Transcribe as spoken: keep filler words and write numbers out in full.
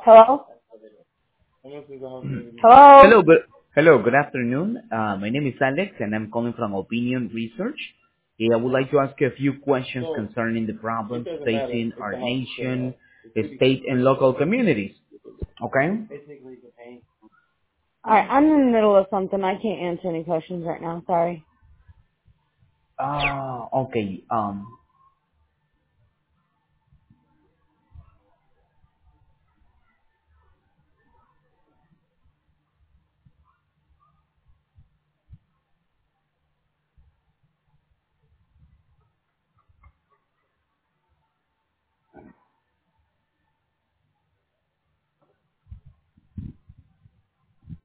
Hello? Hello? Hello, good hello, good afternoon. Uh, my name is Alex, and I'm calling from Opinion Research. Eh, I would like to ask you a few questions concerning the problems facing our nation, state, and local communities. Okay? Alright, I'm in the middle of something. I can't answer any questions right now. Sorry. Ah, okay. Um,